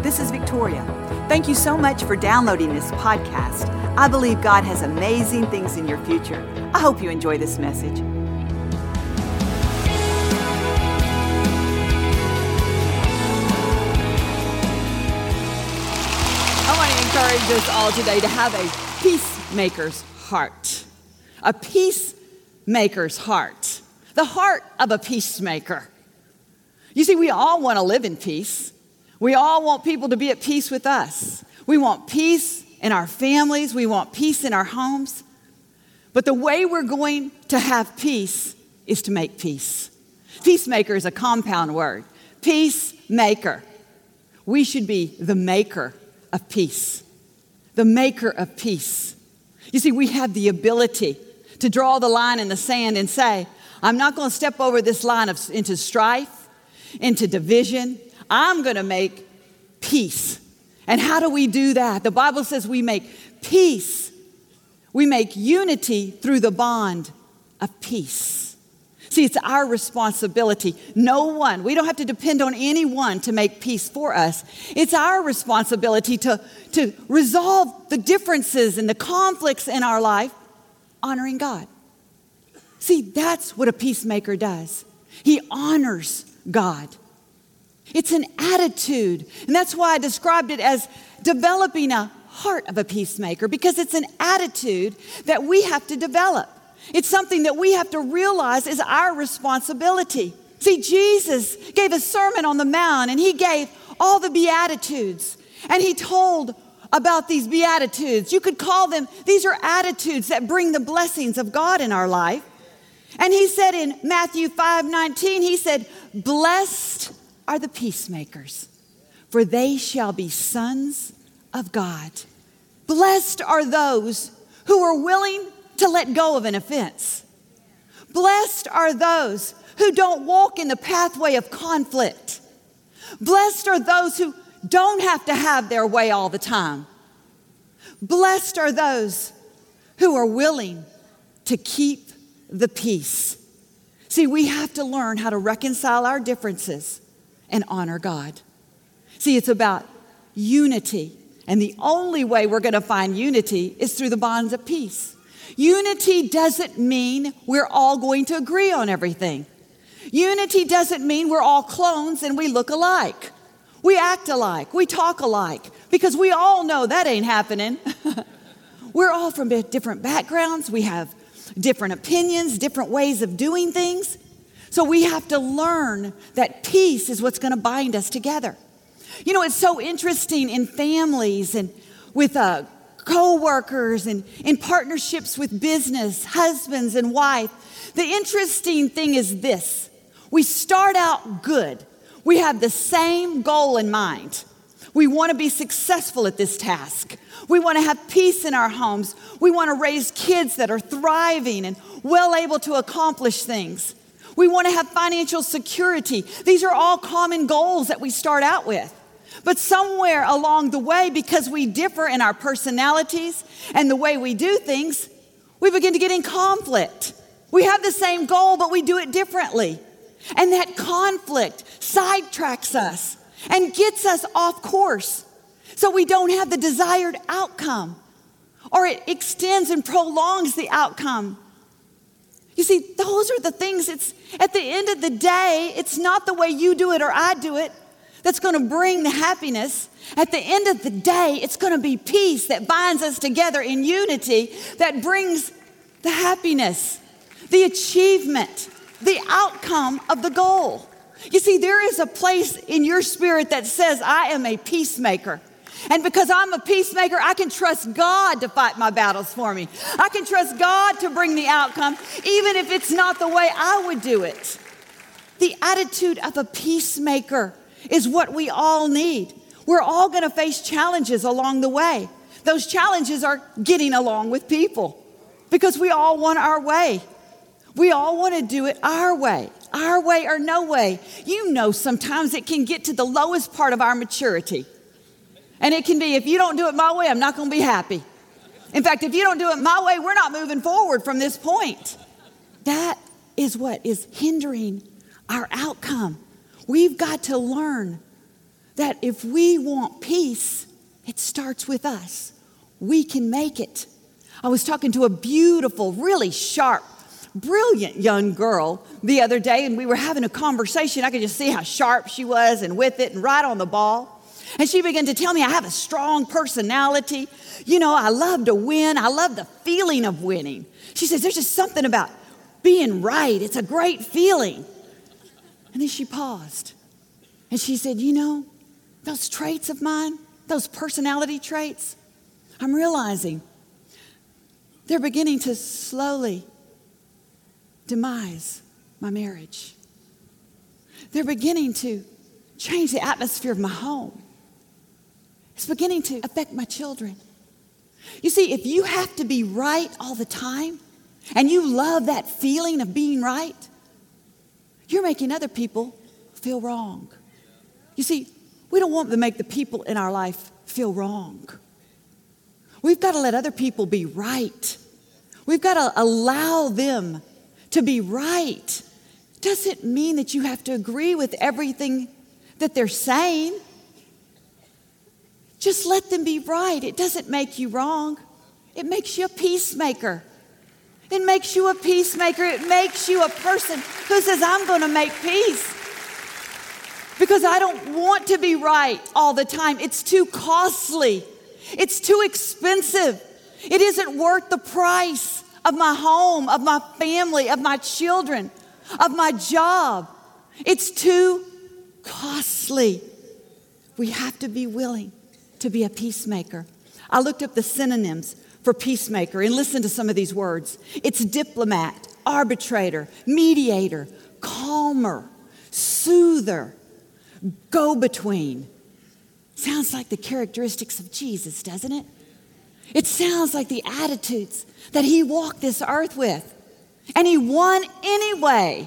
this is Victoria. Thank you so much for downloading this podcast. I believe God has amazing things in your future. I hope you enjoy this message. I want to encourage us all today to have a peacemaker's heart. A peacemaker's heart. The heart of a peacemaker. You see, we all want to live in peace. We all want people to be at peace with us. We want peace in our families. We want peace in our homes. But the way we're going to have peace is to make peace. Peacemaker is a compound word. Peacemaker. We should be the maker of peace. The maker of peace. You see, we have the ability to draw the line in the sand and say, I'm not going to step over this line into strife, into division. I'm going to make peace. And how do we do that? The Bible says we make peace. We make unity through the bond of peace. See, it's our responsibility. We don't have to depend on anyone to make peace for us. It's our responsibility to resolve the differences and the conflicts in our life, honoring God. See, that's what a peacemaker does. He honors God. It's an attitude. And that's why I described it as developing a heart of a peacemaker, because it's an attitude that we have to develop. It's something that we have to realize is our responsibility. See, Jesus gave a Sermon on the Mount, and he gave all the Beatitudes. And he told about these Beatitudes. You could call them, these are attitudes that bring the blessings of God in our life. And he said in Matthew 5:19, he said, blessed are the peacemakers, for they shall be sons of God. Blessed are those who are willing to let go of an offense. Blessed are those who don't walk in the pathway of conflict. Blessed are those who don't have to have their way all the time. Blessed are those who are willing to keep the peace. See, we have to learn how to reconcile our differences and honor God. See, it's about unity. And the only way we're going to find unity is through the bonds of peace. Unity doesn't mean we're all going to agree on everything. Unity doesn't mean we're all clones and we look alike. We act alike. We talk alike. Because we all know that ain't happening. We're all from different backgrounds. We have different opinions, different ways of doing things. So we have to learn that peace is what's going to bind us together. You know, it's so interesting in families and with co-workers and in partnerships with business, husbands and wife. The interesting thing is this. We start out good. We have the same goal in mind. We want to be successful at this task. We want to have peace in our homes. We want to raise kids that are thriving and well able to accomplish things. We want to have financial security. These are all common goals that we start out with. But somewhere along the way, because we differ in our personalities and the way we do things, we begin to get in conflict. We have the same goal, but we do it differently. And that conflict sidetracks us and gets us off course. So we don't have the desired outcome, or it extends and prolongs the outcome. You see, those are the things, it's at the end of the day, it's not the way you do it or I do it that's going to bring the happiness. At the end of the day, it's going to be peace that binds us together in unity that brings the happiness, the achievement, the outcome of the goal. You see, there is a place in your spirit that says, I am a peacemaker. And because I'm a peacemaker, I can trust God to fight my battles for me. I can trust God to bring the outcome, even if it's not the way I would do it. The attitude of a peacemaker is what we all need. We're all going to face challenges along the way. Those challenges are getting along with people because we all want our way. We all want to do it our way or no way. You know, sometimes it can get to the lowest part of our maturity. And it can be, if you don't do it my way, I'm not going to be happy. In fact, if you don't do it my way, we're not moving forward from this point. That is what is hindering our outcome. We've got to learn that if we want peace, it starts with us. We can make it. I was talking to a beautiful, really sharp, brilliant young girl the other day, and we were having a conversation. I could just see how sharp she was and with it and right on the ball. And she began to tell me I have a strong personality. You know, I love to win. I love the feeling of winning. She says, there's just something about being right. It's a great feeling. And then she paused. And she said, you know, those traits of mine, those personality traits, I'm realizing they're beginning to slowly demise my marriage. They're beginning to change the atmosphere of my home. It's beginning to affect my children. You see, if you have to be right all the time and you love that feeling of being right, you're making other people feel wrong. You see, we don't want to make the people in our life feel wrong. We've got to let other people be right. We've got to allow them to be right. Doesn't mean that you have to agree with everything that they're saying. Just let them be right. It doesn't make you wrong. It makes you a peacemaker. It makes you a peacemaker. It makes you a person who says, I'm going to make peace. Because I don't want to be right all the time. It's too costly. It's too expensive. It isn't worth the price of my home, of my family, of my children, of my job. It's too costly. We have to be willing to be a peacemaker. I looked up the synonyms for peacemaker and listened to some of these words. It's diplomat, arbitrator, mediator, calmer, soother, go-between. Sounds like the characteristics of Jesus, doesn't it? It sounds like the attitudes that he walked this earth with. And he won anyway.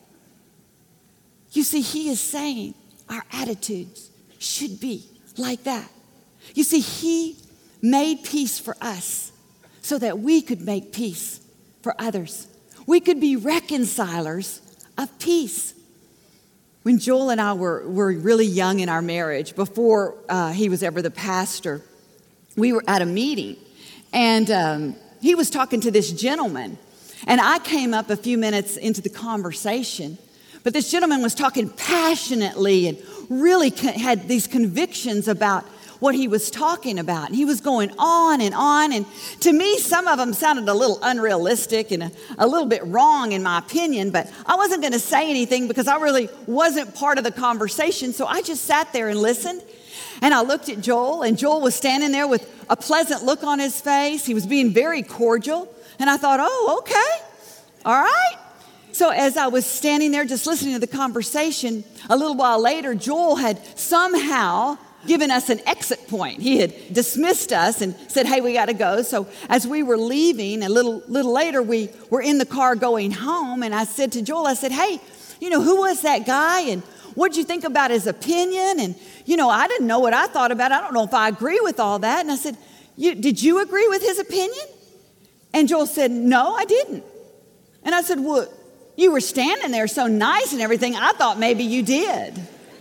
You see, he is saying our attitudes should be like that. You see, he made peace for us so that we could make peace for others. We could be reconcilers of peace. When Joel and I were really young in our marriage, before he was ever the pastor, we were at a meeting, and he was talking to this gentleman, and I came up a few minutes into the conversation, but this gentleman was talking passionately and really had these convictions about what he was talking about. And he was going on, and to me, some of them sounded a little unrealistic and a little bit wrong in my opinion, but I wasn't going to say anything because I really wasn't part of the conversation. So I just sat there and listened. And I looked at Joel, and Joel was standing there with a pleasant look on his face. He was being very cordial. And I thought, oh, okay, all right. So as I was standing there just listening to the conversation, a little while later, Joel had somehow given us an exit point. He had dismissed us and said, hey, we got to go. So as we were leaving, a little later, we were in the car going home. And I said to Joel, I said, hey, you know, who was that guy? And what'd you think about his opinion? And, you know, I didn't know what I thought about it. I don't know if I agree with all that. And I said, did you agree with his opinion? And Joel said, no, I didn't. And I said, well, you were standing there so nice and everything. I thought maybe you did.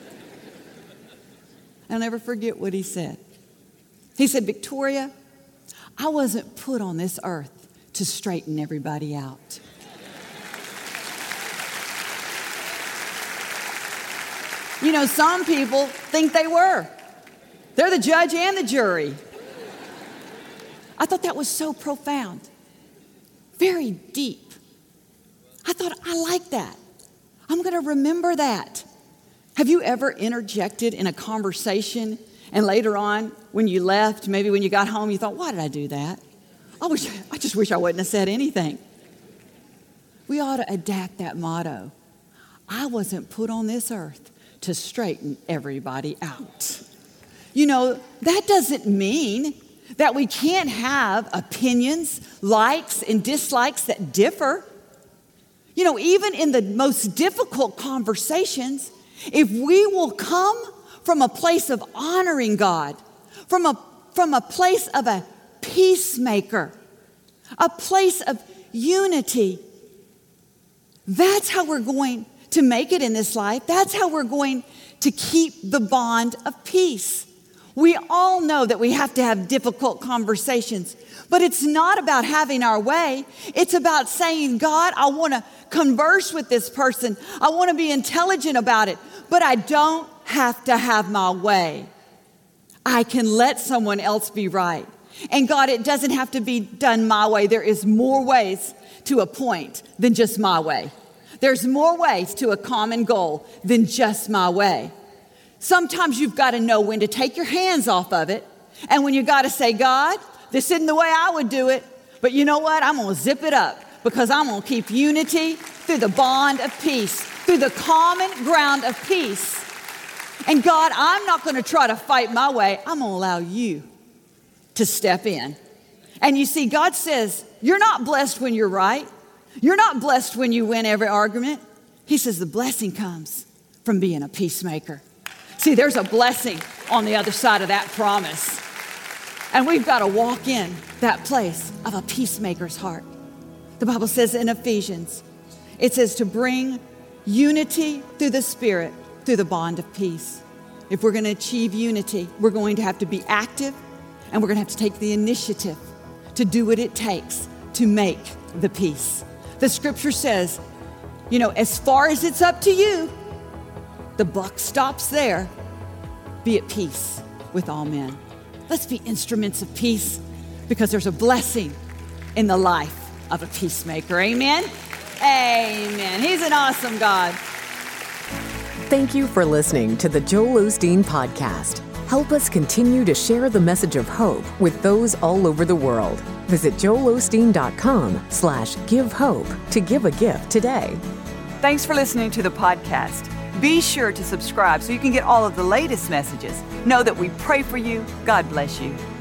I'll never forget what he said. He said, Victoria, I wasn't put on this earth to straighten everybody out. You know, some people think they were. They're the judge and the jury. I thought that was so profound, very deep. I thought, I like that. I'm going to remember that. Have you ever interjected in a conversation and later on when you left, maybe when you got home, you thought, why did I do that? I just wish I wouldn't have said anything. We ought to adapt that motto. I wasn't put on this earth to straighten everybody out. You know, that doesn't mean that we can't have opinions, likes, and dislikes that differ. You know, even in the most difficult conversations, if we will come from a place of honoring God, from a place of a peacemaker, a place of unity, that's how we're going to make it in this life. That's how we're going to keep the bond of peace. We all know that we have to have difficult conversations, but it's not about having our way. It's about saying, God, I want to converse with this person. I want to be intelligent about it, but I don't have to have my way. I can let someone else be right. And God, it doesn't have to be done my way. There is more ways to a point than just my way. There's more ways to a common goal than just my way. Sometimes you've got to know when to take your hands off of it, and when you got to say, God, this isn't the way I would do it, but you know what? I'm going to zip it up because I'm going to keep unity through the bond of peace, through the common ground of peace. And God, I'm not going to try to fight my way. I'm going to allow you to step in. And you see, God says, you're not blessed when you're right. You're not blessed when you win every argument. He says the blessing comes from being a peacemaker. See, there's a blessing on the other side of that promise. And we've got to walk in that place of a peacemaker's heart. The Bible says in Ephesians, it says to bring unity through the Spirit, through the bond of peace. If we're going to achieve unity, we're going to have to be active, and we're going to have to take the initiative to do what it takes to make the peace. The scripture says, you know, as far as it's up to you, the buck stops there. Be at peace with all men. Let's be instruments of peace because there's a blessing in the life of a peacemaker. Amen? Amen. He's an awesome God. Thank you for listening to the Joel Osteen Podcast. Help us continue to share the message of hope with those all over the world. Visit joelosteen.com/give hope to give a gift today. Thanks for listening to the podcast. Be sure to subscribe so you can get all of the latest messages. Know that we pray for you. God bless you.